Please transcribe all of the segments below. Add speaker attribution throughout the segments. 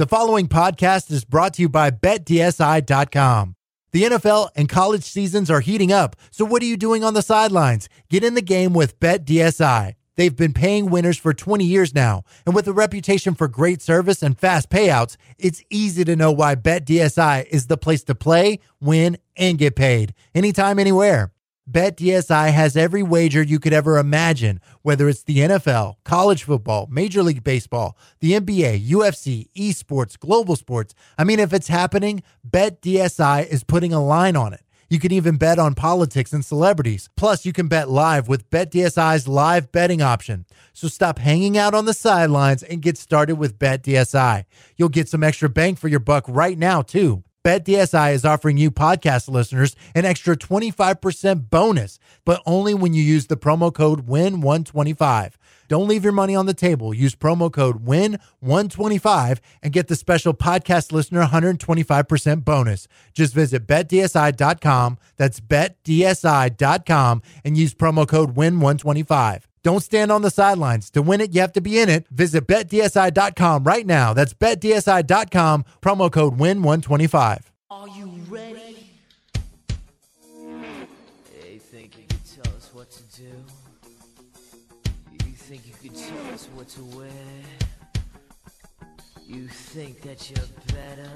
Speaker 1: The following podcast is brought to you by BetDSI.com. The NFL and college seasons are heating up, so what are you doing on the sidelines? Get in the game with BetDSI. They've been paying winners for 20 years now, and with a reputation for great service and fast payouts, it's easy to know why BetDSI is the place to play, win, and get paid. Anytime, anywhere. BetDSI has every wager you could ever imagine, whether it's the NFL, college football, Major League Baseball, the NBA, UFC, esports, global sports. I mean, if it's happening, BetDSI is putting a line on it. You can even bet on politics and celebrities. Plus, you can bet live with BetDSI's live betting option. So stop hanging out on the sidelines and get started with BetDSI. You'll get some extra bang for your buck right now, too. BetDSI is offering you podcast listeners an extra 25% bonus, but only when you use the promo code WIN125. Don't leave your money on the table. Use promo code WIN125 and get the special podcast listener 125% bonus. Just visit BetDSI.com. That's BetDSI.com and use promo code WIN125. Don't stand on the sidelines. To win it, you have to be in it. Visit BetDSI.com right now. That's BetDSI.com, promo code WIN125.
Speaker 2: Are you ready? You think you could tell us what to do? You think you could tell us what to wear? You think that you're better?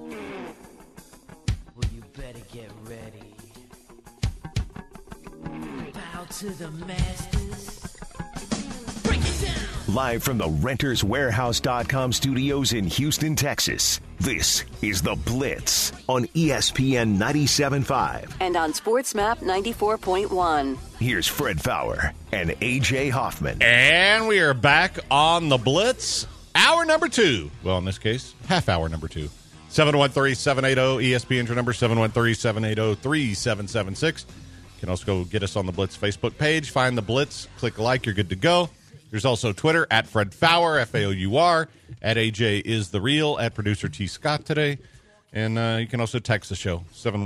Speaker 2: Well, you better get ready. Bow to the masters. Break it down.
Speaker 3: Live from the RentersWarehouse.com studios in Houston, Texas, this is The Blitz on ESPN 97.5.
Speaker 4: And on SportsMap 94.1.
Speaker 3: Here's Fred Faour and A.J. Hoffman.
Speaker 5: And we are back on The Blitz, hour number 2. Well, in this case, half hour number 2. 713-780 ESPN, your number 713-780-3776. You can also go get us on the Blitz Facebook page. Find the Blitz, click like, you're good to go. There's also Twitter, at Fred Faour, F-A-O-U-R, at AJ is the real, at producer T. Scott today. And you can also text the show,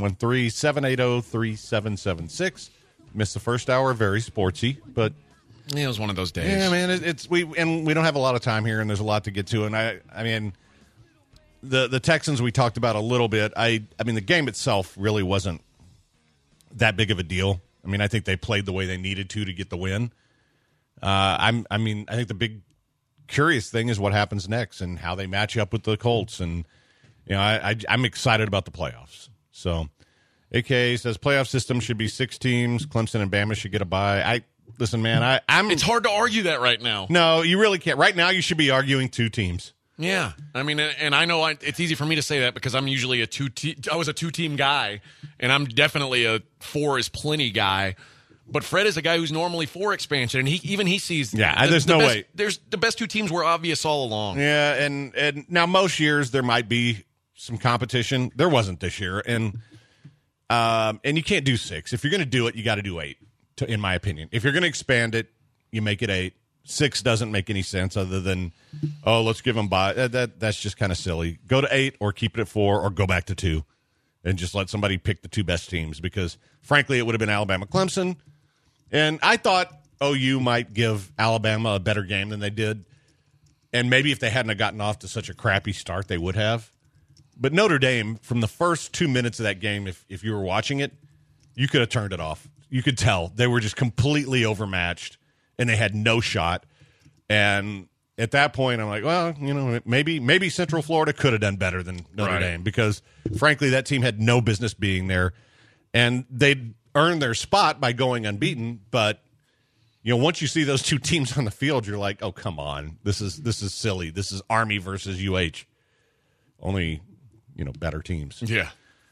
Speaker 5: 713-780-3776. Missed the first hour, very sportsy, but
Speaker 6: yeah, it was one of those days.
Speaker 5: Yeah, man, we don't have a lot of time here, and there's a lot to get to. And I mean, the Texans we talked about a little bit. I mean, the game itself really wasn't that big of a deal. I mean, I think they played the way they needed to get the win. I think the big curious thing is what happens next and how they match up with the Colts. And, you know, I'm excited about the playoffs. So, AK says playoff system should be 6 teams. Clemson and Bama should get a bye. Listen, man,
Speaker 6: It's hard to argue that right now.
Speaker 5: No, you really can't. Right now, you should be arguing 2 teams.
Speaker 6: Yeah, I mean, and I know it's easy for me to say that because I'm usually I was a 2-team guy, and I'm definitely a 4 is plenty guy. But Fred is a guy who's normally for expansion, and he sees.
Speaker 5: Yeah, there's no way.
Speaker 6: There's the best 2 teams were obvious all along.
Speaker 5: Yeah, and now most years there might be some competition. There wasn't this year, and you can't do 6. If you're going to do it, you got to do 8. In my opinion, if you're going to expand it, you make it 8. 6 doesn't make any sense other than, let's give them bye. That's just kind of silly. Go to 8 or keep it at 4 or go back to 2 and just let somebody pick the 2 best teams because, frankly, it would have been Alabama-Clemson. And I thought OU might give Alabama a better game than they did. And maybe if they hadn't gotten off to such a crappy start, they would have. But Notre Dame, from the first 2 minutes of that game, if you were watching it, you could have turned it off. You could tell. They were just completely overmatched. And they had no shot. And at that point, I'm like, well, you know, maybe Central Florida could have done better than Notre Dame because, frankly, that team had no business being there. And they'd earned their spot by going unbeaten. But, you know, once you see those 2 teams on the field, you're like, oh, come on. This is silly. This is Army versus UH. Only, you know, better teams.
Speaker 6: Yeah.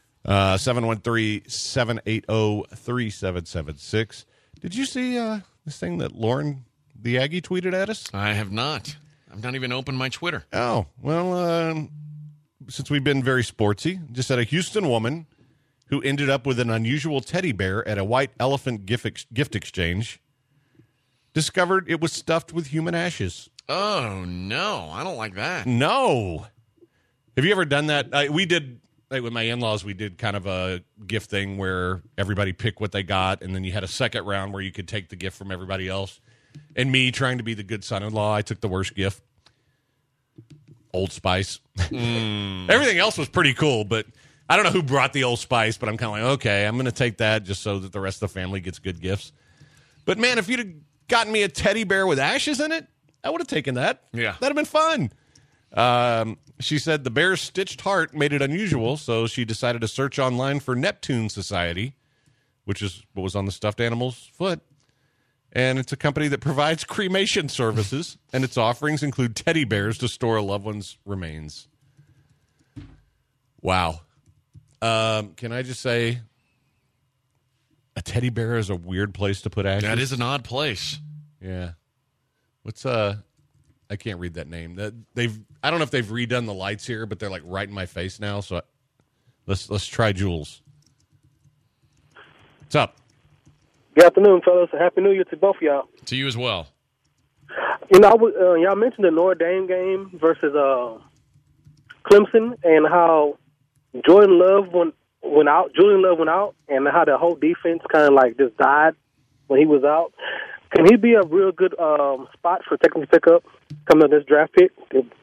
Speaker 5: 713-780-3776. Did you see this thing that Lauren the Aggie tweeted at us?
Speaker 6: I have not. I've not even opened my Twitter.
Speaker 5: Oh, well, since we've been very sportsy, just said a Houston woman who ended up with an unusual teddy bear at a white elephant gift exchange discovered it was stuffed with human ashes.
Speaker 6: Oh, no. I don't like that.
Speaker 5: No. Have you ever done that? We did. Like with my in-laws, we did kind of a gift thing where everybody picked what they got, and then you had a second round where you could take the gift from everybody else. And me, trying to be the good son-in-law, I took the worst gift. Old Spice. Everything else was pretty cool, but I don't know who brought the Old Spice, but I'm kind of like, okay, I'm going to take that just so that the rest of the family gets good gifts. But, man, if you'd have gotten me a teddy bear with ashes in it, I would have taken that.
Speaker 6: Yeah.
Speaker 5: That'd have been fun. She said the bear's stitched heart made it unusual, so she decided to search online for Neptune Society, which is what was on the stuffed animal's foot. And it's a company that provides cremation services, and its offerings include teddy bears to store a loved one's remains. Wow. Can I just say, a teddy bear is a weird place to put ashes?
Speaker 6: That is an odd place.
Speaker 5: Yeah. What's I can't read that name. I don't know if they've redone the lights here, but they're like right in my face now. So let's try Jules. What's up?
Speaker 7: Good afternoon, fellas. Happy New Year to both of y'all.
Speaker 6: To you as well.
Speaker 7: You know, y'all mentioned the Notre Dame game versus Clemson and how Julian Love went out, and how the whole defense kind of like just died when he was out. Can he be a real good spot for Texans to pick up coming up this draft pick?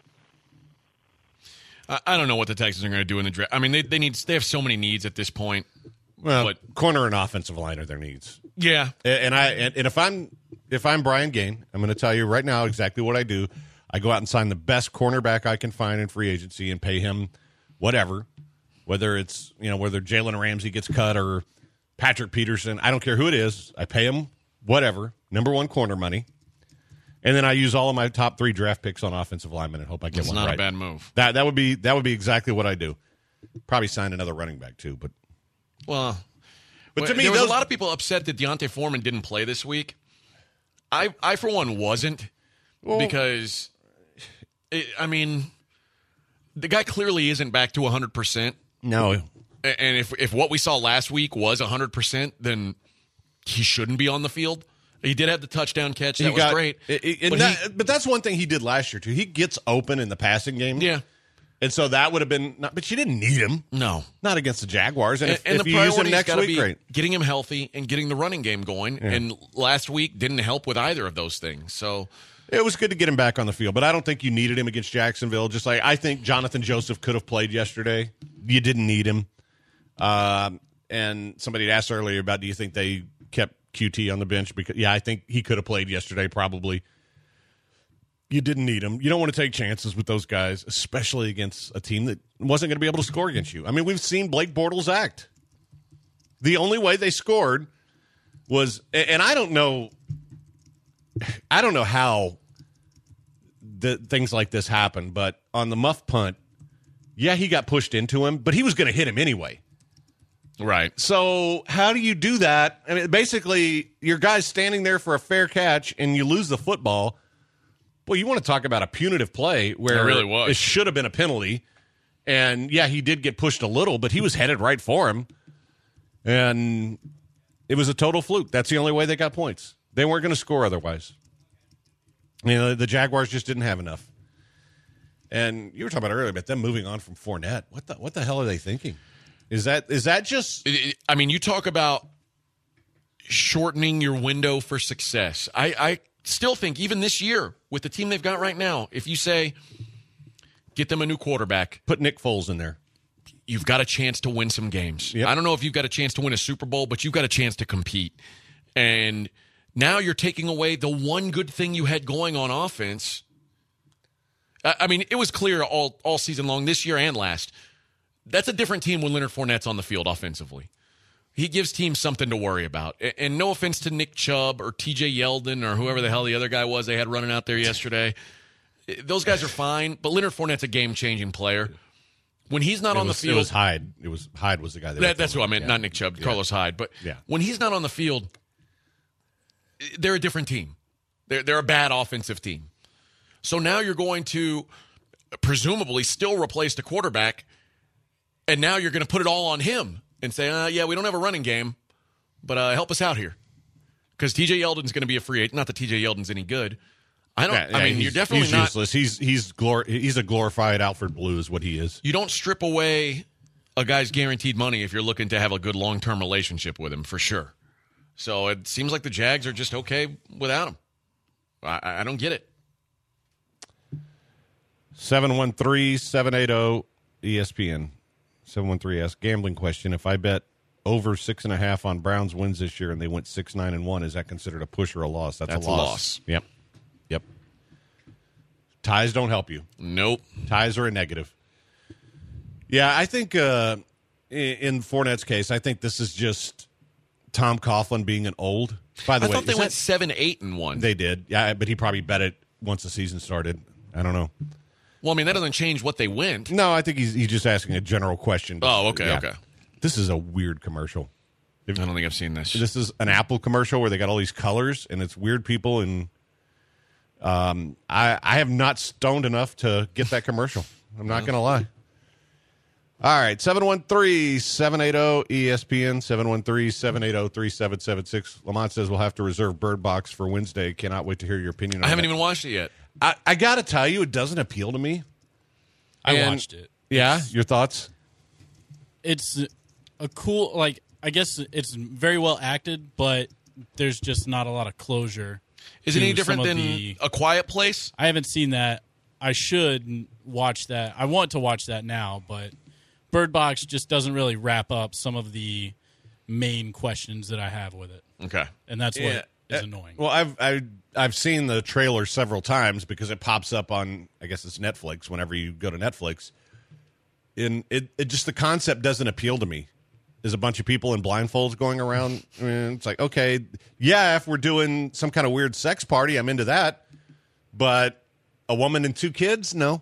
Speaker 6: I don't know what the Texans are going to do in the draft. I mean, they have so many needs at this point.
Speaker 5: Well, corner and offensive line are their needs.
Speaker 6: Yeah,
Speaker 5: and if I'm Brian Gaine, I'm going to tell you right now exactly what I do. I go out and sign the best cornerback I can find in free agency and pay him whatever, whether it's whether Jalen Ramsey gets cut or Patrick Peterson. I don't care who it is. I pay him whatever, number one corner money, and then I use all of my top 3 draft picks on offensive linemen and hope I get one right.
Speaker 6: It's not a bad move.
Speaker 5: That would be exactly what I do. Probably sign another running back too, but.
Speaker 6: Well,
Speaker 5: but to me,
Speaker 6: there was a lot of people upset that Deontay Foreman didn't play this week. I for one, wasn't because, the guy clearly isn't back to 100%.
Speaker 5: No.
Speaker 6: And if what we saw last week was 100%, then he shouldn't be on the field. He did have the touchdown catch. That was great.
Speaker 5: But that's one thing he did last year, too. He gets open in the passing game.
Speaker 6: Yeah.
Speaker 5: And so that would have been – but you didn't need him.
Speaker 6: No.
Speaker 5: Not against the Jaguars. And if
Speaker 6: the
Speaker 5: you use him
Speaker 6: priority's
Speaker 5: next
Speaker 6: gotta
Speaker 5: week,
Speaker 6: be
Speaker 5: great.
Speaker 6: Getting him healthy and getting the running game going. Yeah. And last week didn't help with either of those things. So
Speaker 5: it was good to get him back on the field. But I don't think you needed him against Jacksonville. Just like I think Jonathan Joseph could have played yesterday. You didn't need him. And somebody had asked earlier about do you think they kept QT on the bench? Because I think he could have played yesterday probably. You didn't need him. You don't want to take chances with those guys, especially against a team that wasn't going to be able to score against you. I mean, we've seen Blake Bortles act. The only way they scored was, and I don't know how things like this happen, but on the muff punt, he got pushed into him, but he was going to hit him anyway.
Speaker 6: Right.
Speaker 5: So how do you do that? I mean, basically, your guy's standing there for a fair catch, and you lose the football. Well, you want to talk about a punitive play where
Speaker 6: it really was.
Speaker 5: It should have been a penalty. And, he did get pushed a little, but he was headed right for him. And it was a total fluke. That's the only way they got points. They weren't going to score otherwise. The Jaguars just didn't have enough. And you were talking about earlier about them moving on from Fournette. What the hell are they thinking? Is that just...
Speaker 6: I mean, you talk about shortening your window for success. I still think even this year with the team they've got right now, if you say get them a new quarterback,
Speaker 5: put Nick Foles in there,
Speaker 6: you've got a chance to win some games.
Speaker 5: Yep.
Speaker 6: I don't know if you've got a chance to win a Super Bowl, but you've got a chance to compete. And now you're taking away the one good thing you had going on offense. I mean, it was clear all season long, this year and last. That's a different team when Leonard Fournette's on the field offensively. He gives teams something to worry about. And no offense to Nick Chubb or TJ Yeldon or whoever the hell the other guy was they had running out there yesterday. Those guys are fine, but Leonard Fournette's a game-changing player. When he's not on the field...
Speaker 5: It was Hyde. Hyde was the guy.
Speaker 6: That's who I meant, not Nick Chubb, Carlos Hyde. But when he's not on the field, they're a different team. They're a bad offensive team. So now you're going to presumably still replace the quarterback, and now you're going to put it all on him and say, we don't have a running game, but help us out here. Because TJ Yeldon's going to be a free agent. Not that TJ Yeldon's any good. You're definitely not.
Speaker 5: Useless. He's a glorified Alfred Blue is what he is.
Speaker 6: You don't strip away a guy's guaranteed money if you're looking to have a good long-term relationship with him, for sure. So it seems like the Jags are just okay without him. I don't get it.
Speaker 5: 713-780-ESPN. 713 asks, gambling question. If I bet over 6.5 on Browns wins this year and they went 6-9-1, is that considered a push or a loss? That's a loss. Yep. Ties don't help you.
Speaker 6: Nope.
Speaker 5: Ties are a negative. Yeah, I think in Fournette's case, I think this is just Tom Coughlin being an old. By the way,
Speaker 6: I thought they went 7-8-1.
Speaker 5: They did. Yeah, but he probably bet it once the season started. I don't know.
Speaker 6: Well, I mean, that doesn't change what they went.
Speaker 5: No, I think he's just asking a general question.
Speaker 6: Oh, okay, okay.
Speaker 5: This is a weird commercial.
Speaker 6: I don't think I've seen this.
Speaker 5: This is an Apple commercial where they got all these colors, and it's weird people, and I have not stoned enough to get that commercial. I'm not going to lie. All right, 713-780-ESPN, 713-780-3776. Lamont says we'll have to reserve Bird Box for Wednesday. Cannot wait to hear your opinion on
Speaker 6: I haven't
Speaker 5: that.
Speaker 6: even watched it yet.
Speaker 5: I got to tell you, it doesn't appeal to me.
Speaker 8: I watched it.
Speaker 5: Yeah? Your thoughts?
Speaker 8: It's a cool, like, I guess it's very well acted, but there's just not a lot of closure.
Speaker 6: Is it any different than A Quiet Place?
Speaker 8: I haven't seen that. I should watch that. I want to watch that now, but Bird Box just doesn't really wrap up some of the main questions that I have with it.
Speaker 6: Okay.
Speaker 8: And that's what is annoying.
Speaker 5: Well, I've seen the trailer several times because it pops up on, I guess it's Netflix, whenever you go to Netflix. And it just, the concept doesn't appeal to me. There's a bunch of people in blindfolds going around. I mean, it's like, okay, yeah, if we're doing some kind of weird sex party, I'm into that. But a woman and 2 kids, no.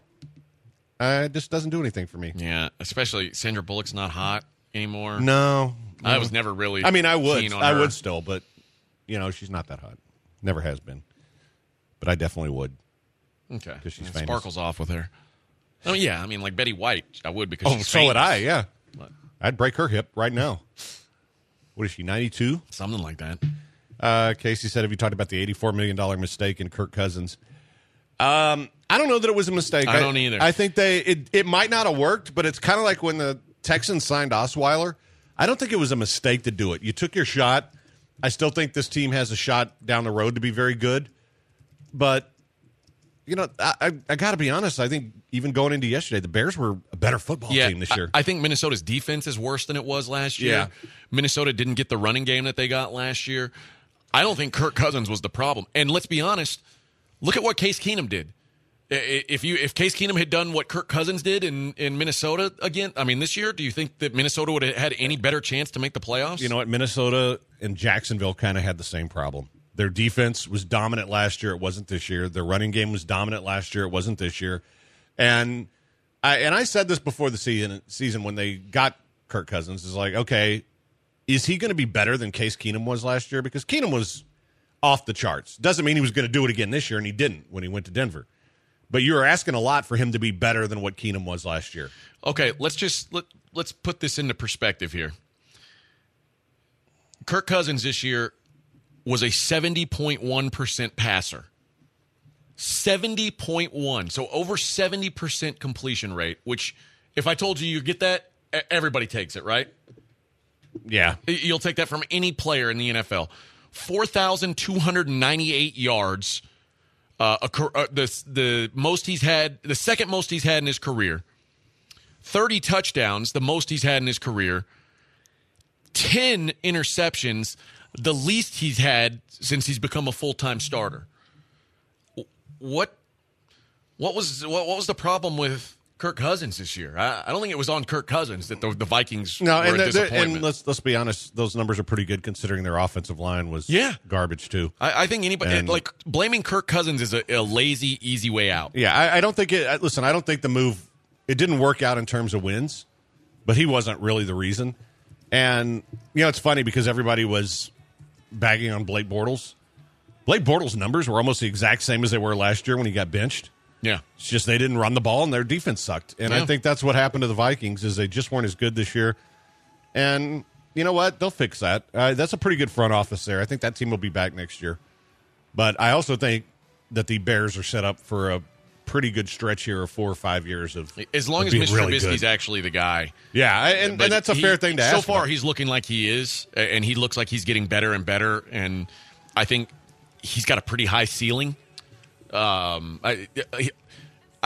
Speaker 5: It just doesn't do anything for me.
Speaker 6: Yeah, especially Sandra Bullock's not hot anymore.
Speaker 5: No.
Speaker 6: I was never really
Speaker 5: I mean, I would.
Speaker 6: keen on
Speaker 5: I
Speaker 6: her.
Speaker 5: would still, but, you know, she's not that hot. Never has been. But I definitely would.
Speaker 6: Okay.
Speaker 5: Because she's
Speaker 6: It
Speaker 5: famous.
Speaker 6: sparkles off with her. Oh, yeah. I mean, like Betty White, I would because she's
Speaker 5: so
Speaker 6: famous.
Speaker 5: would I, yeah.
Speaker 6: But
Speaker 5: I'd break her hip right now. What is she, 92?
Speaker 6: something like that.
Speaker 5: Casey said, have you talked about the $84 million mistake in Kirk Cousins? I don't know that it was a mistake.
Speaker 6: I don't either.
Speaker 5: I think it might not have worked, but it's kind of like when the Texans signed Osweiler. I don't think it was a mistake to do it. You took your shot. I still think this team has a shot down the road to be very good. But, you know, I got to be honest. I think even going into yesterday, the Bears were a better football team this year.
Speaker 6: I think Minnesota's defense is worse than it was last year.
Speaker 5: Yeah.
Speaker 6: Minnesota didn't get the running game that they got last year. I don't think Kirk Cousins was the problem. And let's be honest, look at what Case Keenum did. If Case Keenum had done what Kirk Cousins did in Minnesota again, I mean, this year, do you think that Minnesota would have had any better chance to make the playoffs?
Speaker 5: You know what? Minnesota and Jacksonville kind of had the same problem. Their defense was dominant last year. It wasn't this year. Their running game was dominant last year. It wasn't this year. And I said this before the season when they got Kirk Cousins, is like, okay, is he going to be better than Case Keenum was last year? Because Keenum was off the charts. Doesn't mean he was going to do it again this year, and he didn't when he went to Denver. But you were asking a lot for him to be better than what Keenum was last year.
Speaker 6: Okay, let's put this into perspective here. Kirk Cousins this year was a 70.1% passer. 70.1. So over 70% completion rate, which if I told you get that, everybody takes it, right?
Speaker 5: Yeah.
Speaker 6: You'll take that from any player in the NFL. 4,298 yards. The most he's had, the second most he's had in his career. 30 touchdowns, the most he's had in his career. 10 interceptions, the least he's had since he's become a full-time starter. What was the problem with Kirk Cousins this year? I don't think it was on Kirk Cousins that the Vikings were a disappointment.
Speaker 5: And let's be honest, those numbers are pretty good considering their offensive line was garbage too.
Speaker 6: I think anybody like blaming Kirk Cousins is a lazy, easy way out.
Speaker 5: Yeah, I don't think it. Listen, I don't think the move it didn't work out in terms of wins, but he wasn't really the reason. And you know, it's funny because everybody was bagging on Blake Bortles. Blake Bortles' numbers were almost the exact same as they were last year when he got benched.
Speaker 6: Yeah.
Speaker 5: It's just they didn't run the ball and their defense sucked. And I think that's what happened to the Vikings is they just weren't as good this year. And you know what? They'll fix that. That's a pretty good front office there. I think that team will be back next year. But I also think that the Bears are set up for a pretty good stretch here of 4 or 5 years of
Speaker 6: as long as
Speaker 5: being
Speaker 6: Mr.
Speaker 5: really
Speaker 6: Trubisky's
Speaker 5: good.
Speaker 6: actually the guy.
Speaker 5: Yeah, and that's a fair thing to ask.
Speaker 6: So far,
Speaker 5: about.
Speaker 6: he's looking like he is, and he looks like he's getting better and better. And I think he's got a pretty high ceiling. I don't want to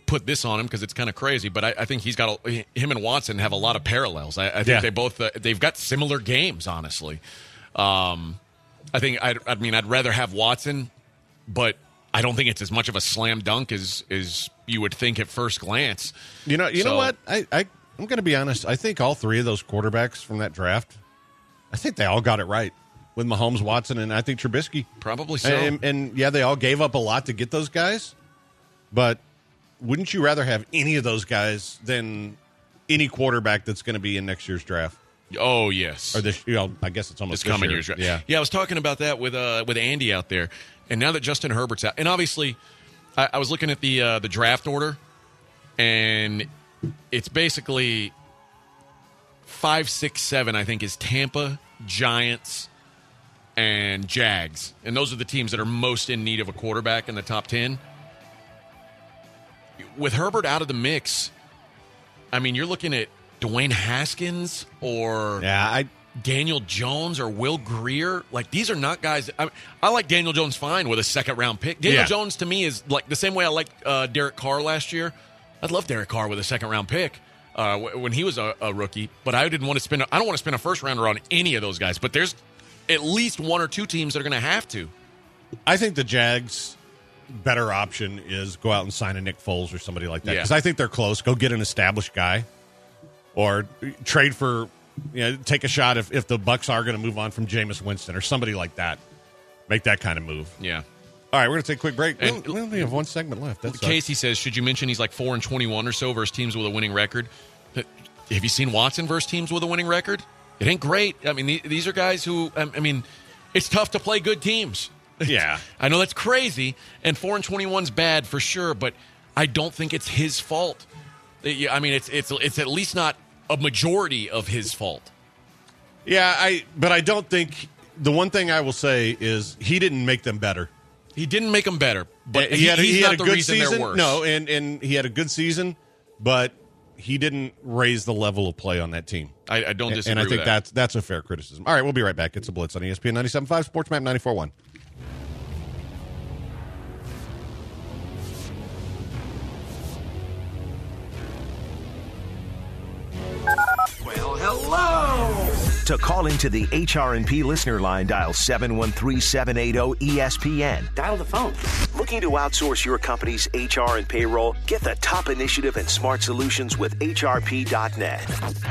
Speaker 6: put this on him because it's kind of crazy, but I think him and Watson have a lot of parallels. I think they both they've got similar games, honestly. I think I'd rather have Watson, but I don't think it's as much of a slam dunk as you would think at first glance.
Speaker 5: You know what? I'm going to be honest. I think all three of those quarterbacks from that draft, I think they all got it right with Mahomes, Watson, and I think Trubisky.
Speaker 6: Probably so.
Speaker 5: And yeah, they all gave up a lot to get those guys, but wouldn't you rather have any of those guys than any quarterback that's going to be in next year's draft?
Speaker 6: Oh, yes.
Speaker 5: Or this, I guess it's almost
Speaker 6: this coming year's draft.
Speaker 5: Yeah.
Speaker 6: I was talking about that with Andy out there, and now that Justin Herbert's out, and obviously, I was looking at the draft order, and it's basically 5, 6, 7. I think is Tampa, Giants, and Jags, and those are the teams that are most in need of a quarterback in the top 10. With Herbert out of the mix, I mean, you're looking at Dwayne Haskins or Daniel Jones or Will Grier. Like, these are not guys. I like Daniel Jones fine with a second-round pick. Daniel Jones, to me, is like the same way I liked Derek Carr last year. I'd love Derek Carr with a second-round pick when he was a rookie, but I don't want to spend a first-rounder on any of those guys. But there's at least one or two teams that are going to have to.
Speaker 5: I think the Jags' better option is go out and sign a Nick Foles or somebody like that, because I think they're close. Go get an established guy, or trade for, take a shot if the Bucs are going to move on from Jameis Winston or somebody like that. Make that kind of move.
Speaker 6: Yeah.
Speaker 5: All right, we're going to take a quick break.
Speaker 6: And
Speaker 5: we only have one segment left. That's
Speaker 6: Casey says, should you mention he's like 4-21 or so versus teams with a winning record? Have you seen Watson versus teams with a winning record? It ain't great. I mean, these are guys who, it's tough to play good teams.
Speaker 5: Yeah.
Speaker 6: I know that's crazy, and 4-21's bad for sure, but I don't think it's his fault. I mean, it's at least not a majority of his fault.
Speaker 5: Yeah, but I don't think, the one thing I will say is he didn't make them better.
Speaker 6: He didn't make them better, but
Speaker 5: he had
Speaker 6: not
Speaker 5: a
Speaker 6: the
Speaker 5: good
Speaker 6: reason
Speaker 5: season.
Speaker 6: they're worse.
Speaker 5: No, and he had a good season, but he didn't raise the level of play on that team.
Speaker 6: I don't disagree
Speaker 5: and I think
Speaker 6: with that.
Speaker 5: that's a fair criticism. All right, we'll be right back. It's a Blitz on ESPN 97.5, SportsMap 94.1.
Speaker 3: Well, hello! To call into the HRP listener line, dial 713-780-ESPN.
Speaker 9: Dial the phone.
Speaker 3: Looking to outsource your company's HR and payroll? Get the top initiative and smart solutions with HRP.net.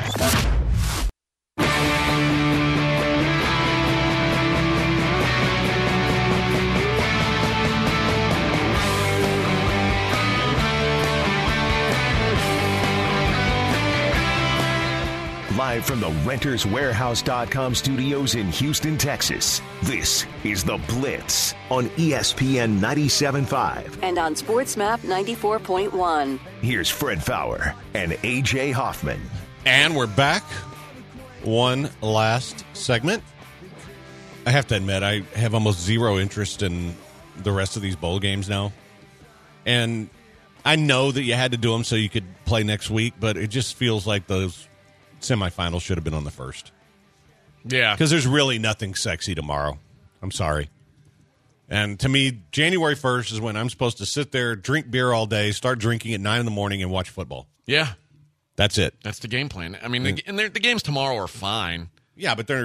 Speaker 3: Live from the RentersWarehouse.com studios in Houston, Texas, this is The Blitz on ESPN 97.5.
Speaker 4: And on SportsMap 94.1.
Speaker 3: Here's Fred Fowler and A.J. Hoffman.
Speaker 5: And we're back. One last segment. I have to admit, I have almost zero interest in the rest of these bowl games now. And I know that you had to do them so you could play next week, but it just feels like those semifinals should have been on the first.
Speaker 6: Yeah.
Speaker 5: Because there's really nothing sexy tomorrow. I'm sorry. And to me, January 1st is when I'm supposed to sit there, drink beer all day, start drinking at 9 in the morning, and watch football.
Speaker 6: Yeah.
Speaker 5: That's it.
Speaker 6: That's the game plan. I mean, the games tomorrow are fine.
Speaker 5: Yeah, but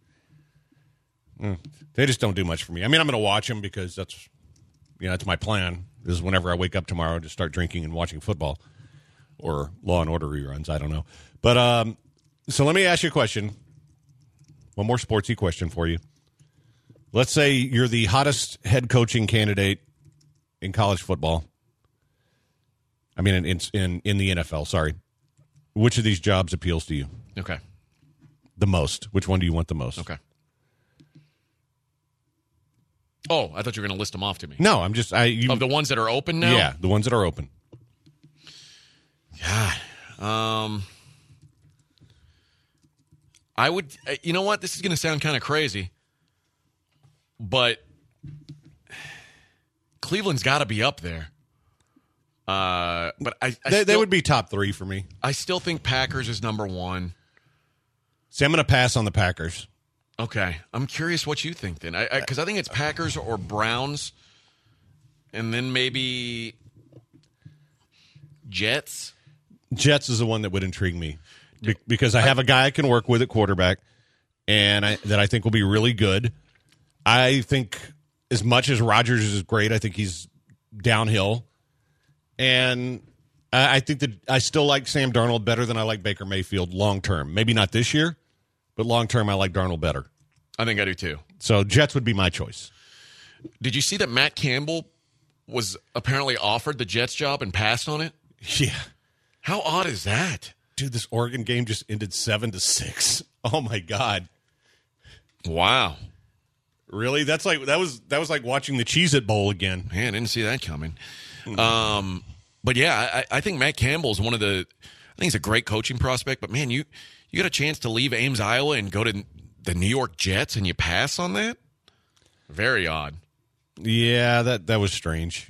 Speaker 5: they just don't do much for me. I mean, I'm going to watch them because that's my plan, is whenever I wake up tomorrow to start drinking and watching football or Law and Order reruns. I don't know. But so let me ask you a question. One more sportsy question for you. Let's say you're the hottest head coaching candidate in college football. I mean, in the NFL, sorry. Which of these jobs appeals to you?
Speaker 6: Okay.
Speaker 5: The most. Which one do you want the most?
Speaker 6: Okay. Oh, I thought you were going to list them off to me.
Speaker 5: No, I'm just...
Speaker 6: of the ones that are open now?
Speaker 5: Yeah, the ones that are open.
Speaker 6: God. I would... You know what? This is going to sound kind of crazy, but Cleveland's got to be up there. But
Speaker 5: they would be top 3 for me.
Speaker 6: I still think Packers is number 1.
Speaker 5: See, I'm going to pass on the Packers.
Speaker 6: Okay. I'm curious what you think then. Because I think it's Packers or Browns, and then maybe... Jets?
Speaker 5: Jets is the one that would intrigue me because I have a guy I can work with at quarterback and that I think will be really good. I think as much as Rodgers is great, I think he's downhill. And I think that I still like Sam Darnold better than I like Baker Mayfield long term. Maybe not this year, but long term I like Darnold better.
Speaker 6: I think I do too.
Speaker 5: So Jets would be my choice.
Speaker 6: Did you see that Matt Campbell was apparently offered the Jets job and passed on it?
Speaker 5: Yeah.
Speaker 6: How odd is that?
Speaker 5: Dude, this Oregon game just ended 7-6. Oh my God.
Speaker 6: Wow.
Speaker 5: Really? That was like watching the Cheez-It Bowl again.
Speaker 6: Man, I didn't see that coming. But yeah, I think Matt Campbell's I think he's a great coaching prospect, but man, you got a chance to leave Ames, Iowa and go to the New York Jets and you pass on that? Very odd.
Speaker 5: Yeah, that was strange.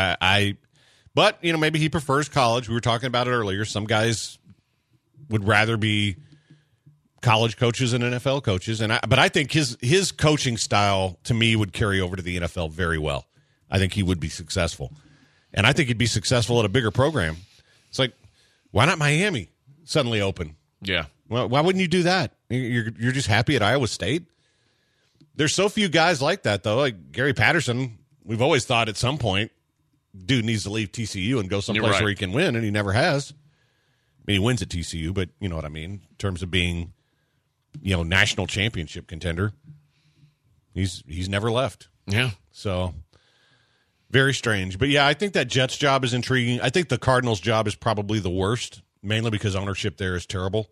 Speaker 5: But maybe he prefers college. We were talking about it earlier. Some guys would rather be college coaches than NFL coaches, but I think his coaching style to me would carry over to the NFL very well. I think he would be successful, and I think he'd be successful at a bigger program. It's like, why not Miami suddenly open?
Speaker 6: Yeah.
Speaker 5: Well, why wouldn't you do that? You're just happy at Iowa State. There's so few guys like that, though. Like Gary Patterson, we've always thought at some point, dude needs to leave TCU and go someplace where he can win, and he never has. I mean, he wins at TCU, but you know what I mean in terms of being, national championship contender. He's never left.
Speaker 6: Yeah.
Speaker 5: So very strange, but yeah, I think that Jets job is intriguing. I think the Cardinals job is probably the worst, mainly because ownership there is terrible.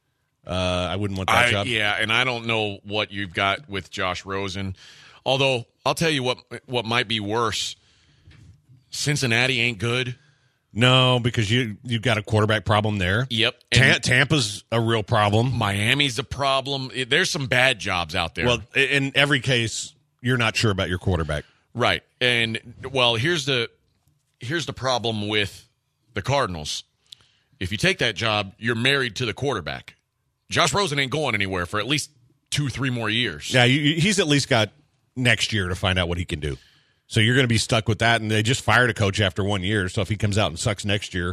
Speaker 5: I wouldn't want that job.
Speaker 6: Yeah, and I don't know what you've got with Josh Rosen. Although, I'll tell you what might be worse. Cincinnati ain't good.
Speaker 5: No, because you got a quarterback problem there.
Speaker 6: Yep.
Speaker 5: Tampa's a real problem.
Speaker 6: Miami's a problem. There's some bad jobs out there.
Speaker 5: Well, in every case, you're not sure about your quarterback.
Speaker 6: Right. And, well, here's the problem with the Cardinals. If you take that job, you're married to the quarterback. Josh Rosen ain't going anywhere for at least 2-3 more years.
Speaker 5: Yeah, he's at least got next year to find out what he can do. So you're going to be stuck with that, and they just fired a coach after 1 year. So if he comes out and sucks next year,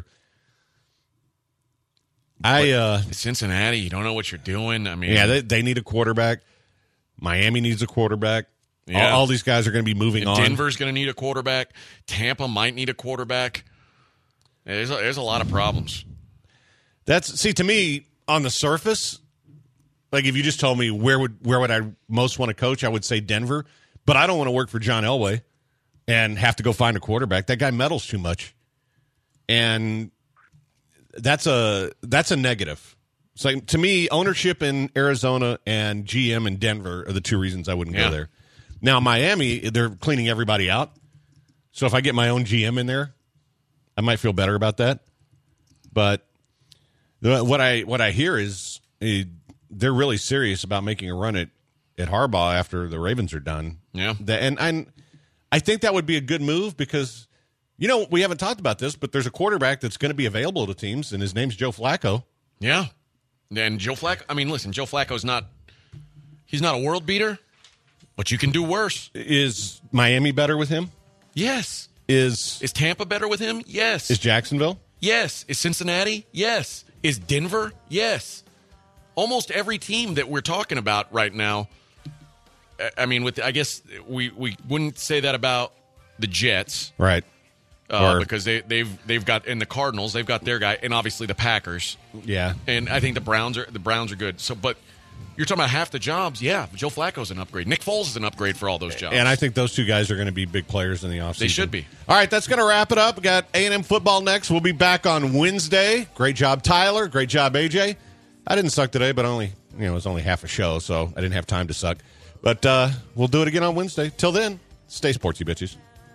Speaker 6: Cincinnati, you don't know what you're doing. I mean,
Speaker 5: yeah, they need a quarterback. Miami needs a quarterback.
Speaker 6: Yeah.
Speaker 5: All these guys are going to be moving on.
Speaker 6: Denver's going to need a quarterback. Tampa might need a quarterback. There's a lot of problems.
Speaker 5: To me, on the surface, like if you just told me where would I most want to coach, I would say Denver. But I don't want to work for John Elway and have to go find a quarterback. That guy meddles too much, and that's a negative. It's like, to me, ownership in Arizona and GM in Denver are the two reasons I wouldn't go there. Now Miami, they're cleaning everybody out, so if I get my own GM in there, I might feel better about that. But what I hear is they're really serious about making a run at Harbaugh after the Ravens are done.
Speaker 6: Yeah.
Speaker 5: And I think that would be a good move because, we haven't talked about this, but there's a quarterback that's going to be available to teams, and his name's Joe Flacco.
Speaker 6: Yeah. And Joe Flacco, I mean, listen, Joe Flacco's he's not a world beater, but you can do worse.
Speaker 5: Is Miami better with him?
Speaker 6: Yes.
Speaker 5: Is
Speaker 6: Tampa better with him? Yes.
Speaker 5: Is Jacksonville?
Speaker 6: Yes. Is Cincinnati? Yes. Is Denver? Yes. Almost every team that we're talking about right now, I mean, I guess we wouldn't say that about the Jets,
Speaker 5: right?
Speaker 6: Because they've got, and the Cardinals, they've got their guy, and obviously the Packers.
Speaker 5: Yeah,
Speaker 6: and I think the Browns are good. So, but you're talking about half the jobs. Yeah, Joe Flacco's an upgrade. Nick Foles is an upgrade for all those jobs.
Speaker 5: And I think those two guys are going to be big players in the offseason.
Speaker 6: They should be.
Speaker 5: All right, that's going to wrap it up. We got A&M football next. We'll be back on Wednesday. Great job, Tyler. Great job, AJ. I didn't suck today, but it was only half a show, so I didn't have time to suck. But we'll do it again on Wednesday. Till then, stay sportsy, bitches.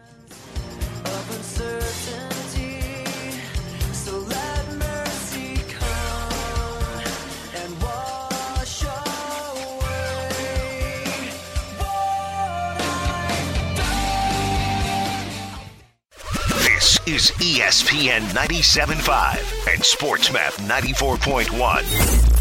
Speaker 3: This is ESPN 97.5 and SportsMap 94.1.